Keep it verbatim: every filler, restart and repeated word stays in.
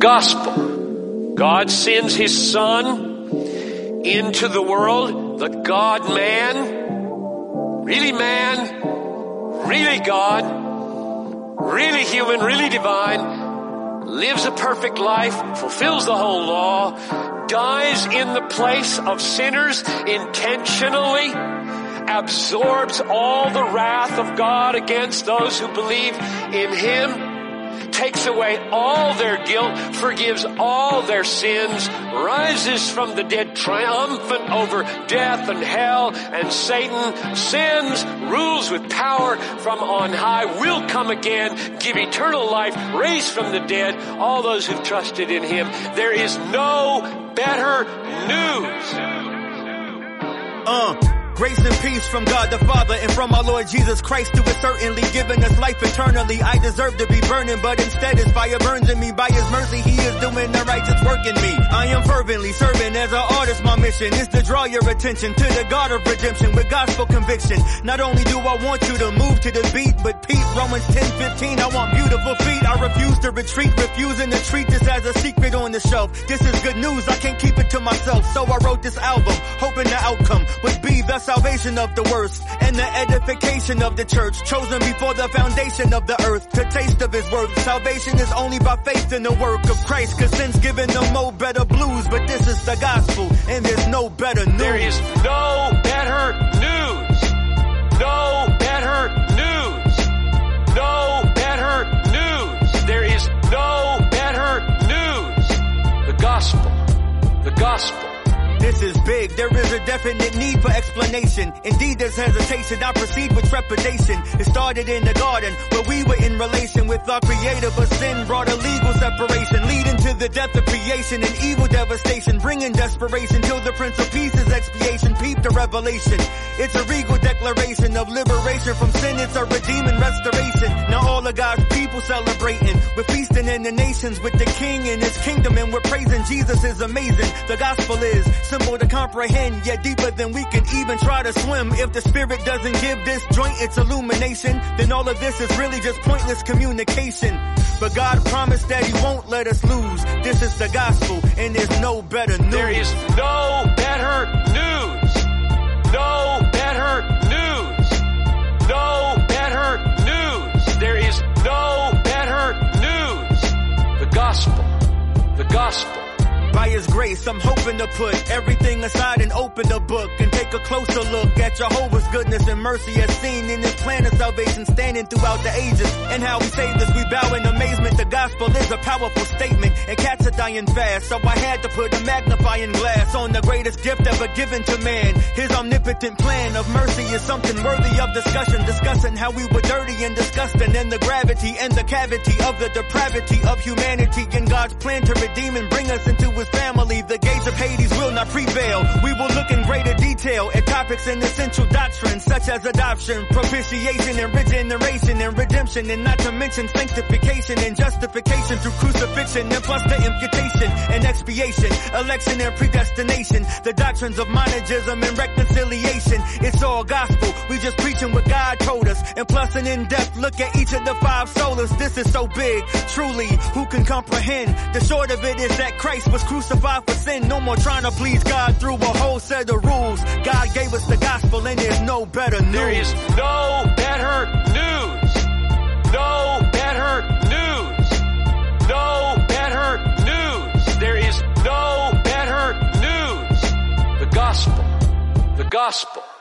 gospel. God sends his Son into the world, the God-man, really man, really God, really human, really divine, lives a perfect life, fulfills the whole law, dies in the place of sinners intentionally, absorbs all the wrath of God against those who believe in him, takes away all their guilt, forgives all their sins, rises from the dead triumphant over death and hell and Satan, sins, rules with power from on high, will come again, give eternal life, raise from the dead all those who've trusted in him. There is no better news. Uh. Grace and peace from God the Father and from our Lord Jesus Christ, who has certainly given us life eternally. I deserve to be burning, but instead his fire burns in me. By his mercy he is doing the righteous work in me. I am fervently serving as an artist. My mission is to draw your attention to the God of redemption with gospel conviction. Not only do I want you to move to the beat, but peep Romans ten fifteen, I want beautiful feet. I refuse to retreat, refusing to treat this as a secret on the shelf. This is good news, I can't keep it to myself. So I wrote this album, hoping the outcome would be the salvation of the worst and the edification of the church, chosen before the foundation of the earth to taste of his worth. Salvation is only by faith in the work of Christ, cause sin's given them no better blues, but this is the gospel and there's no better news. There is no better news. No better news. No better news. There is no better news. The gospel. The gospel. This is big, there is a definite need for explanation. Indeed there's hesitation, I proceed with trepidation. It started in the garden, where we were in relation with our creator, but sin brought a legal separation, leading to the death of creation and evil devastation, bringing desperation till the Prince of Peace is expiation. Peep the revelation, it's a regal declaration of liberation from sin, it's a redeeming restoration. Now all of God's people celebrating, we're feasting in the nations with the King and his kingdom, and we're praising Jesus is amazing. The gospel is simple to comprehend, yet deeper than we can even try to swim. If the Spirit doesn't give this joint its illumination, then all of this is really just pointless communication. But God promised that he won't let us lose. This is the gospel, and there's no better news. There is no better news. No better news. No better news. There is no better news. The gospel. The gospel. By his grace, I'm hoping to put everything aside and open the book and take a closer look at Jehovah's goodness and mercy as seen in his plan of salvation standing throughout the ages. And how he saved us, we bow in amazement. The gospel is a powerful statement, and cats are dying fast. So I had to put a magnifying glass on the greatest gift ever given to man. His omnipotent plan of mercy is something worthy of discussion, discussing how we were dirty and disgusting, and the gravity and the cavity of the depravity of humanity, and God's plan to redeem and bring us into his family. The gates of Hades will not prevail. We will look in greater detail at topics and essential doctrines such as adoption, propitiation, and regeneration and redemption, and not to mention sanctification and justification through crucifixion, and plus the imputation and expiation, election and predestination, the doctrines of monogism and reconciliation. It's all gospel, we just preaching what God told us, and plus an in-depth look at each of the five solas. This is so big, truly, who can comprehend? The short of it is that Christ was crucified for sin. No more trying to please God through a whole set of rules. God gave us the gospel, and there's no better news. There is no better news. No better news. No better news. There is no better news. The gospel. The gospel.